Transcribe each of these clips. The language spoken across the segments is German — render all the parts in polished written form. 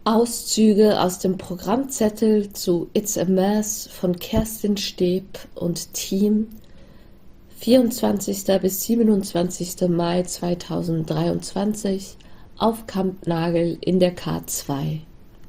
Auszüge aus dem Programmzettel zu It's a Mess von Kerstin Steeb und Team, 24. bis 27. Mai 2023 auf Kampnagel in der K2.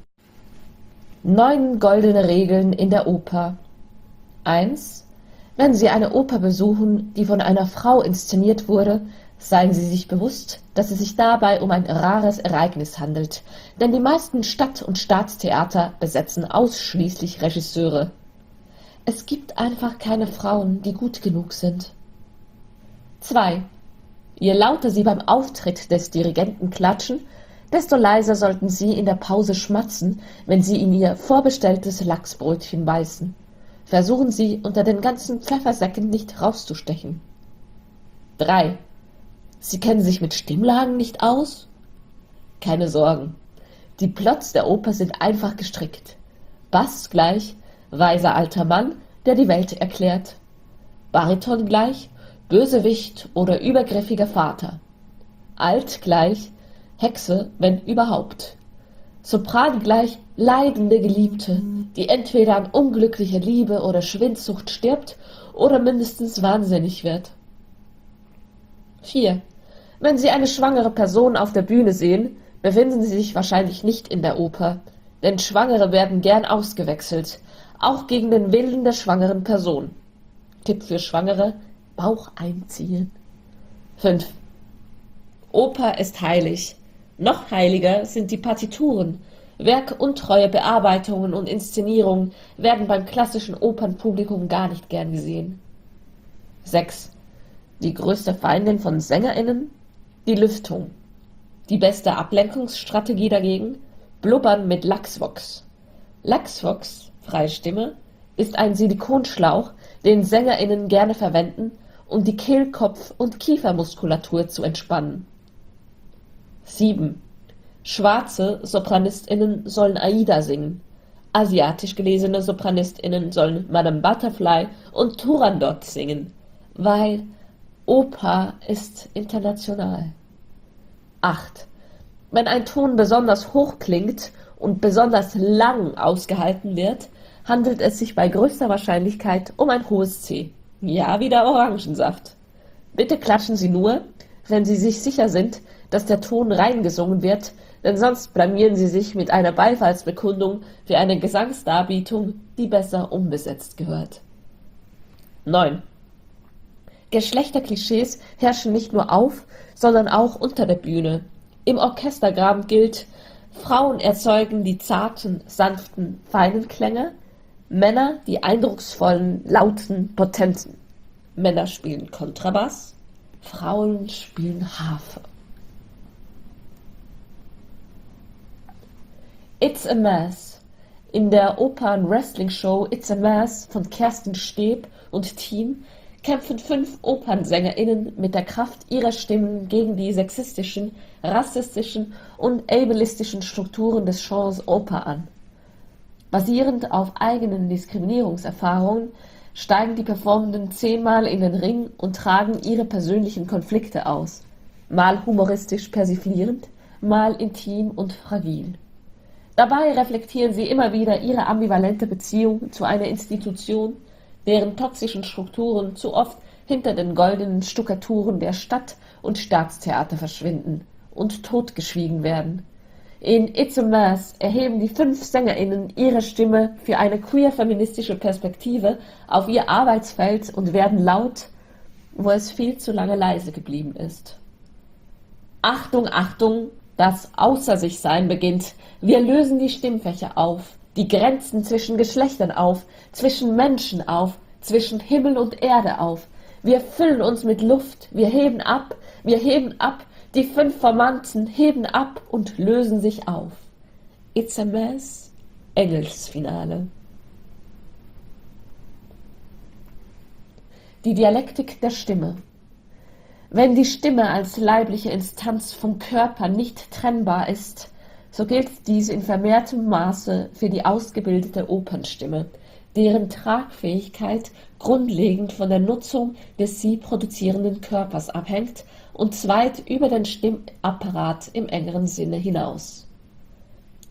9 goldene Regeln in der Oper. 1. Wenn Sie eine Oper besuchen, die von einer Frau inszeniert wurde, seien Sie sich bewusst, dass es sich dabei um ein rares Ereignis handelt, denn die meisten Stadt- und Staatstheater besetzen ausschließlich Regisseure. Es gibt einfach keine Frauen, die gut genug sind. 2. Je lauter Sie beim Auftritt des Dirigenten klatschen, desto leiser sollten Sie in der Pause schmatzen, wenn Sie in Ihr vorbestelltes Lachsbrötchen beißen. Versuchen Sie, unter den ganzen Pfeffersäcken nicht rauszustechen. 3. Sie kennen sich mit Stimmlagen nicht aus? Keine Sorgen. Die Plots der Oper sind einfach gestrickt. Bass gleich weiser alter Mann, der die Welt erklärt. Bariton gleich Bösewicht oder übergriffiger Vater. Alt gleich Hexe, wenn überhaupt. Sopran gleich leidende Geliebte, die entweder an unglücklicher Liebe oder Schwindsucht stirbt oder mindestens wahnsinnig wird. 4. Wenn Sie eine schwangere Person auf der Bühne sehen, befinden Sie sich wahrscheinlich nicht in der Oper, denn Schwangere werden gern ausgewechselt, auch gegen den Willen der schwangeren Person. Tipp für Schwangere: Bauch einziehen. 5. Oper ist heilig. Noch heiliger sind die Partituren. Werkuntreue Bearbeitungen und Inszenierungen werden beim klassischen Opernpublikum gar nicht gern gesehen. 6. Die größte Feindin von SängerInnen? Die Lüftung. Die beste Ablenkungsstrategie dagegen? Blubbern mit Lachsvox. Lachsvox, freie Stimme, ist ein Silikonschlauch, den SängerInnen gerne verwenden, um die Kehlkopf- und Kiefermuskulatur zu entspannen. 7. Schwarze SopranistInnen sollen Aida singen. Asiatisch gelesene SopranistInnen sollen Madame Butterfly und Turandot singen, weil Oper ist international. 8. Wenn ein Ton besonders hoch klingt und besonders lang ausgehalten wird, handelt es sich bei größter Wahrscheinlichkeit um ein hohes C. Ja, wie der Orangensaft. Bitte klatschen Sie nur, wenn Sie sich sicher sind, dass der Ton reingesungen wird, denn sonst blamieren Sie sich mit einer Beifallsbekundung für eine Gesangsdarbietung, die besser umbesetzt gehört. 9. Geschlechterklischees herrschen nicht nur auf, sondern auch unter der Bühne. Im Orchestergraben gilt: Frauen erzeugen die zarten, sanften, feinen Klänge, Männer die eindrucksvollen, lauten, potenten. Männer spielen Kontrabass, Frauen spielen Harfe. It's a Mess. In der Opern-Wrestling-Show It's a Mess von Kerstin Steeb und Team kämpfen 5 OpernsängerInnen mit der Kraft ihrer Stimmen gegen die sexistischen, rassistischen und ableistischen Strukturen des Genres Oper an. Basierend auf eigenen Diskriminierungserfahrungen steigen die Performenden 10-mal in den Ring und tragen ihre persönlichen Konflikte aus, mal humoristisch persiflierend, mal intim und fragil. Dabei reflektieren sie immer wieder ihre ambivalente Beziehung zu einer Institution, deren toxischen Strukturen zu oft hinter den goldenen Stuckaturen der Stadt- und Staatstheater verschwinden und totgeschwiegen werden. In It's a Mess erheben die 5 SängerInnen ihre Stimme für eine queer-feministische Perspektive auf ihr Arbeitsfeld und werden laut, wo es viel zu lange leise geblieben ist. Achtung, Achtung, das Außer-sich-Sein beginnt. Wir lösen die Stimmfächer auf, die Grenzen zwischen Geschlechtern auf, zwischen Menschen auf, zwischen Himmel und Erde auf. Wir füllen uns mit Luft, wir heben ab, die 5 Formanten heben ab und lösen sich auf. It's a Mess, Engelsfinale. Die Dialektik der Stimme. Wenn die Stimme als leibliche Instanz vom Körper nicht trennbar ist, so gilt dies in vermehrtem Maße für die ausgebildete Opernstimme, deren Tragfähigkeit grundlegend von der Nutzung des sie produzierenden Körpers abhängt und weit über den Stimmapparat im engeren Sinne hinaus.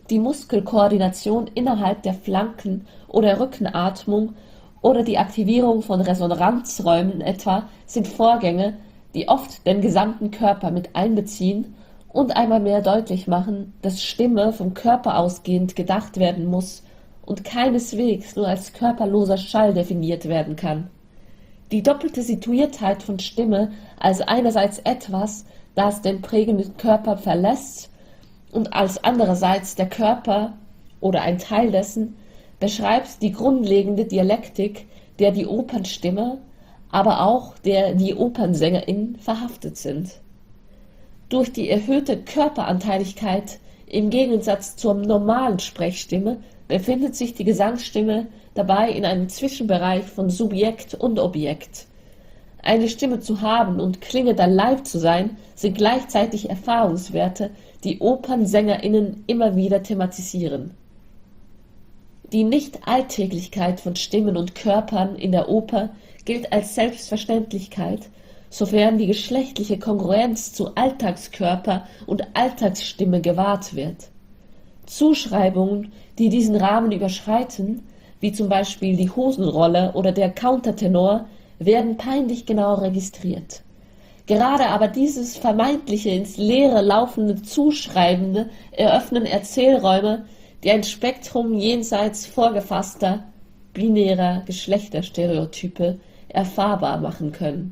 Die Muskelkoordination innerhalb der Flanken- oder Rückenatmung oder die Aktivierung von Resonanzräumen etwa sind Vorgänge, die oft den gesamten Körper mit einbeziehen und einmal mehr deutlich machen, dass Stimme vom Körper ausgehend gedacht werden muss und keineswegs nur als körperloser Schall definiert werden kann. Die doppelte Situiertheit von Stimme als einerseits etwas, das den prägenden Körper verlässt, und als andererseits der Körper oder ein Teil dessen, beschreibt die grundlegende Dialektik, der die Opernstimme, aber auch der die Opernsängerin verhaftet sind. Durch die erhöhte Körperanteiligkeit im Gegensatz zur normalen Sprechstimme befindet sich die Gesangsstimme dabei in einem Zwischenbereich von Subjekt und Objekt. Eine Stimme zu haben und klingend alive zu sein, sind gleichzeitig Erfahrungswerte, die OpernsängerInnen immer wieder thematisieren. Die Nicht-Alltäglichkeit von Stimmen und Körpern in der Oper gilt als Selbstverständlichkeit, sofern die geschlechtliche Kongruenz zu Alltagskörper und Alltagsstimme gewahrt wird. Zuschreibungen, die diesen Rahmen überschreiten, wie zum Beispiel die Hosenrolle oder der Countertenor, werden peinlich genau registriert. Gerade aber dieses vermeintliche ins Leere laufende Zuschreibende eröffnen Erzählräume, die ein Spektrum jenseits vorgefasster, binärer Geschlechterstereotype erfahrbar machen können.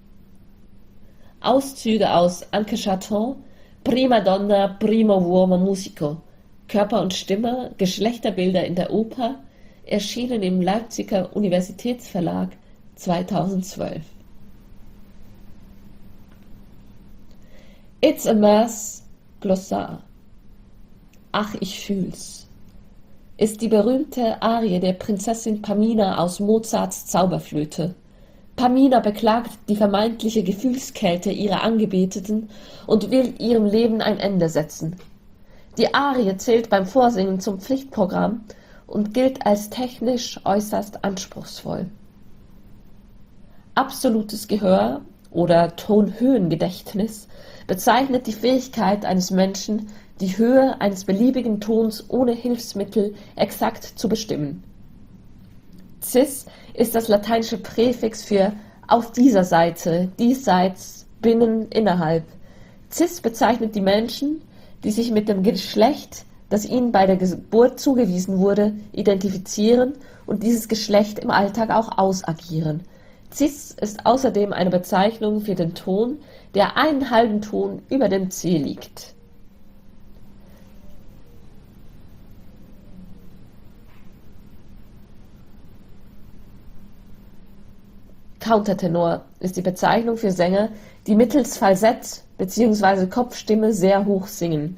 Auszüge aus Anke Chaton, Prima Donna, Primo Uomo Musico, Körper und Stimme, Geschlechterbilder in der Oper, erschienen im Leipziger Universitätsverlag 2012. It's a Mess, Glossar. Ach, ich fühl's, ist die berühmte Arie der Prinzessin Pamina aus Mozarts Zauberflöte. Pamina beklagt die vermeintliche Gefühlskälte ihrer Angebeteten und will ihrem Leben ein Ende setzen. Die Arie zählt beim Vorsingen zum Pflichtprogramm und gilt als technisch äußerst anspruchsvoll. Absolutes Gehör oder Tonhöhengedächtnis bezeichnet die Fähigkeit eines Menschen, die Höhe eines beliebigen Tons ohne Hilfsmittel exakt zu bestimmen. Cis ist das lateinische Präfix für auf dieser Seite, diesseits, binnen, innerhalb. Cis bezeichnet die Menschen, die sich mit dem Geschlecht, das ihnen bei der Geburt zugewiesen wurde, identifizieren und dieses Geschlecht im Alltag auch ausagieren. Cis ist außerdem eine Bezeichnung für den Ton, der einen halben Ton über dem C liegt. Countertenor ist die Bezeichnung für Sänger, die mittels Falsett bzw. Kopfstimme sehr hoch singen.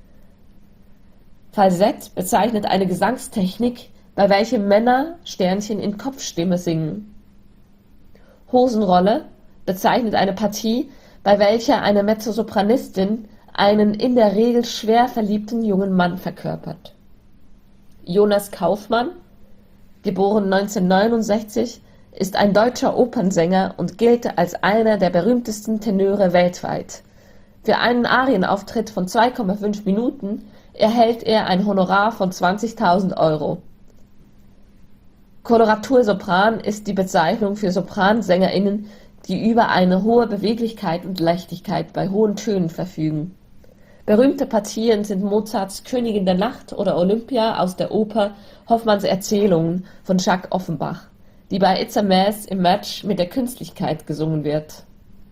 Falsett bezeichnet eine Gesangstechnik, bei welcher Männer Sternchen in Kopfstimme singen. Hosenrolle bezeichnet eine Partie, bei welcher eine Mezzosopranistin einen in der Regel schwer verliebten jungen Mann verkörpert. Jonas Kaufmann, geboren 1969, ist ein deutscher Opernsänger und gilt als einer der berühmtesten Tenöre weltweit. Für einen Arienauftritt von 2,5 Minuten erhält er ein Honorar von 20.000 Euro. Koloratursopran ist die Bezeichnung für Sopransänger*innen, die über eine hohe Beweglichkeit und Leichtigkeit bei hohen Tönen verfügen. Berühmte Partien sind Mozarts Königin der Nacht oder Olympia aus der Oper Hoffmanns Erzählungen von Jacques Offenbach, die bei It's a Mess im Match mit der Künstlichkeit gesungen wird.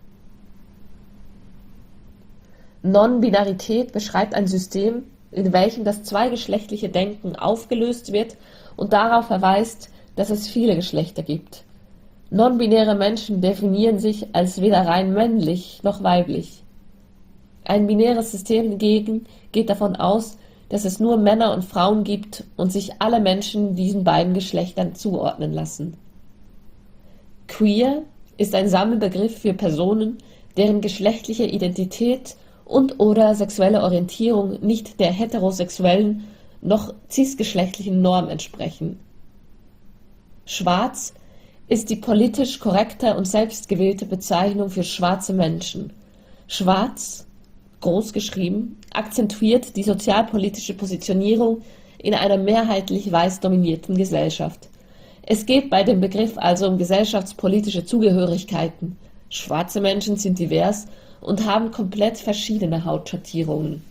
Non-Binarität beschreibt ein System, in welchem das zweigeschlechtliche Denken aufgelöst wird und darauf verweist, dass es viele Geschlechter gibt. Non-binäre Menschen definieren sich als weder rein männlich noch weiblich. Ein binäres System hingegen geht davon aus, dass es nur Männer und Frauen gibt und sich alle Menschen diesen beiden Geschlechtern zuordnen lassen. Queer ist ein Sammelbegriff für Personen, deren geschlechtliche Identität und/oder sexuelle Orientierung nicht der heterosexuellen noch cisgeschlechtlichen Norm entsprechen. Schwarz ist die politisch korrekte und selbstgewählte Bezeichnung für schwarze Menschen. Schwarz groß geschrieben, akzentuiert die sozialpolitische Positionierung in einer mehrheitlich weiß dominierten Gesellschaft. Es geht bei dem Begriff also um gesellschaftspolitische Zugehörigkeiten. Schwarze Menschen sind divers und haben komplett verschiedene Hautschattierungen.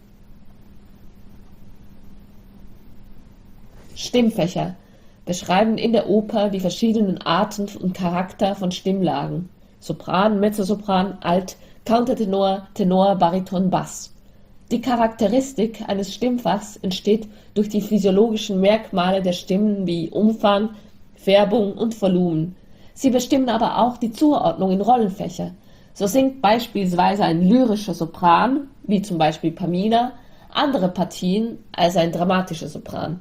Stimmfächer beschreiben in der Oper die verschiedenen Arten und Charakter von Stimmlagen: Sopran, Mezzosopran, Alt, Countertenor, Tenor, Bariton, Bass. Die Charakteristik eines Stimmfachs entsteht durch die physiologischen Merkmale der Stimmen wie Umfang, Färbung und Volumen. Sie bestimmen aber auch die Zuordnung in Rollenfächer. So singt beispielsweise ein lyrischer Sopran, wie zum Beispiel Pamina, andere Partien als ein dramatischer Sopran.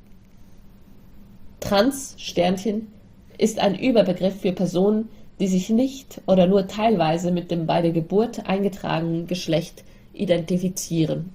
Trans ist ein Überbegriff für Personen, die sich nicht oder nur teilweise mit dem bei der Geburt eingetragenen Geschlecht identifizieren.